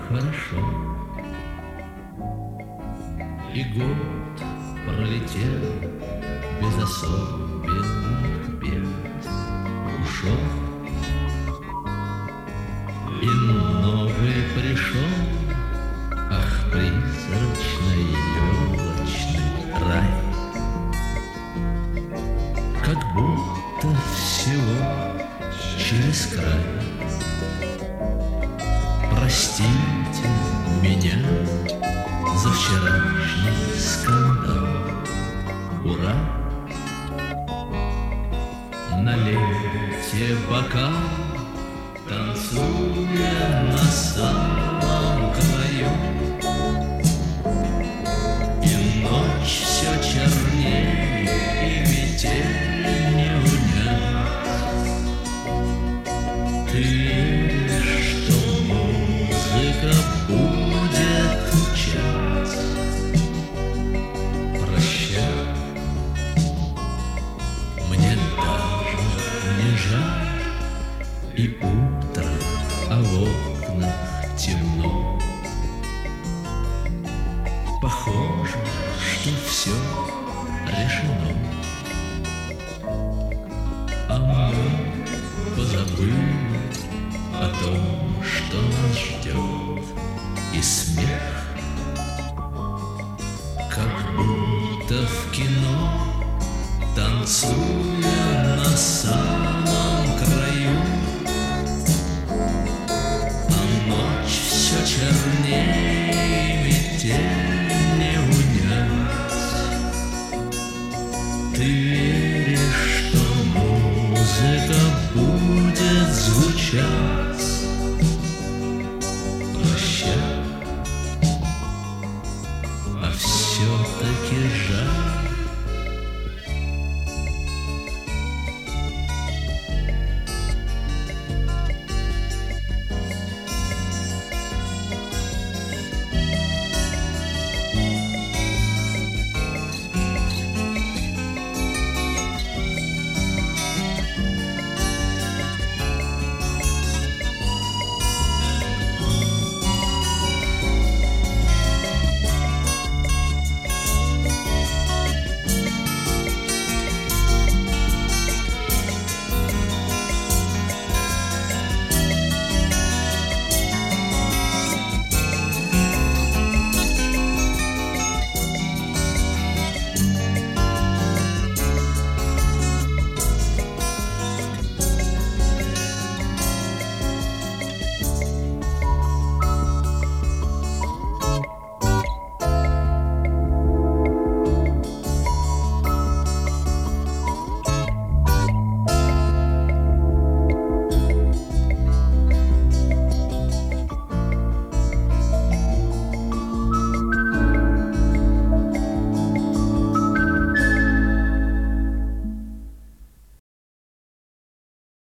хорошо. И год пролетел без особенных бед. Ушел, и новый пришел. Ах, призрачный елочный рай, как будто всего через край. Простите меня за вчерашний скандал. Ура! Налейте бокал, танцуя на самом краю. И ночь все чернее, и метель не унять. Ты веришь, что музыка будет звучать? Прощай, мне даже не жаль. И утро, а в окнах темно. Похоже, что все решено. А мы позабыли о том, что нас ждет. И смех, как будто в кино, танцуя на самом краю. Все чернее, метель не унять. Ты веришь, что музыка будет звучать?